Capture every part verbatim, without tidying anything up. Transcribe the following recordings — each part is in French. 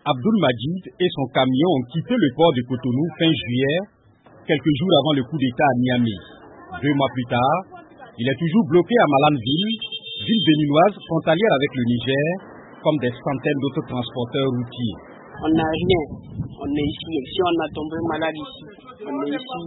Abdoul Majid et son camion ont quitté le port de Cotonou fin juillet, quelques jours avant le coup d'État à Niamey. Deux mois plus tard, il est toujours bloqué à Malanville, ville béninoise frontalière avec le Niger, comme des centaines d'autres transporteurs routiers. On n'a rien, on est ici. Si on a tombé malade ici, on est ici,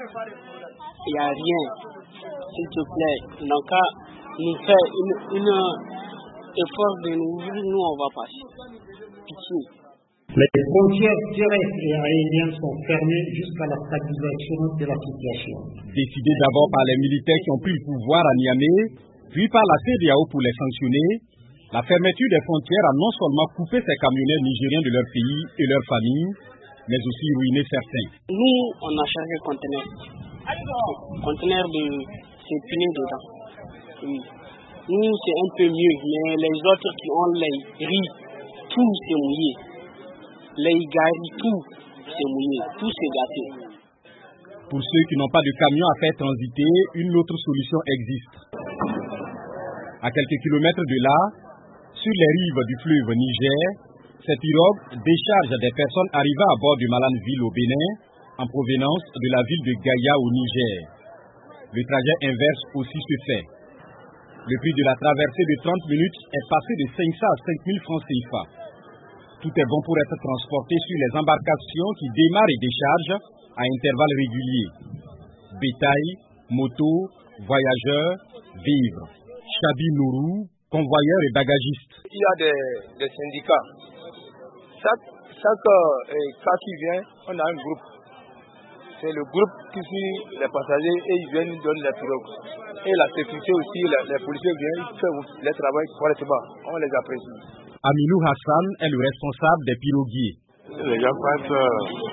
il n'y a rien. S'il te plaît, donc nous fait une, une effort de nous ouvrir, nous on va passer. Pitié. Les frontières terrestres et aériennes sont fermées jusqu'à la stabilisation de la situation. Décidé d'abord par les militaires qui ont pris le pouvoir à Niamey, puis par la C E D E A O pour les sanctionner, la fermeture des frontières a non seulement coupé ces camionneurs nigériens de leur pays et leurs familles, mais aussi ruiné certains. Nous, on a chargé conteneur. Conteneur de c'est plein dedans. Oui. Nous, c'est un peu mieux, mais les autres qui ont les riz, tout c'est mouillé. Les garis, tout c'est mouillé, tout c'est gâté. Pour ceux qui n'ont pas de camion à faire transiter, une autre solution existe. À quelques kilomètres de là, sur les rives du fleuve Niger, cette pirogue décharge des personnes arrivant à bord de Malanville au Bénin, en provenance de la ville de Gaïa au Niger. Le trajet inverse aussi se fait. Le prix de la traversée de trente minutes est passé de cinq cents à cinq mille francs C F A. Tout est bon pour être transporté sur les embarcations qui démarrent et déchargent à intervalles réguliers. Bétail, motos, voyageurs, vivres. Chabi Nourou, convoyeur et bagagiste. Il y a des, des syndicats. Chaque, chaque euh, cas qui vient, on a un groupe. C'est le groupe qui suit les passagers et ils viennent nous donner les pirogues. Et la sécurité aussi, les, les policiers viennent, ils font le travail correctement. On les apprécie. Aminou Hassan est le responsable des piroguiers. Les gens passent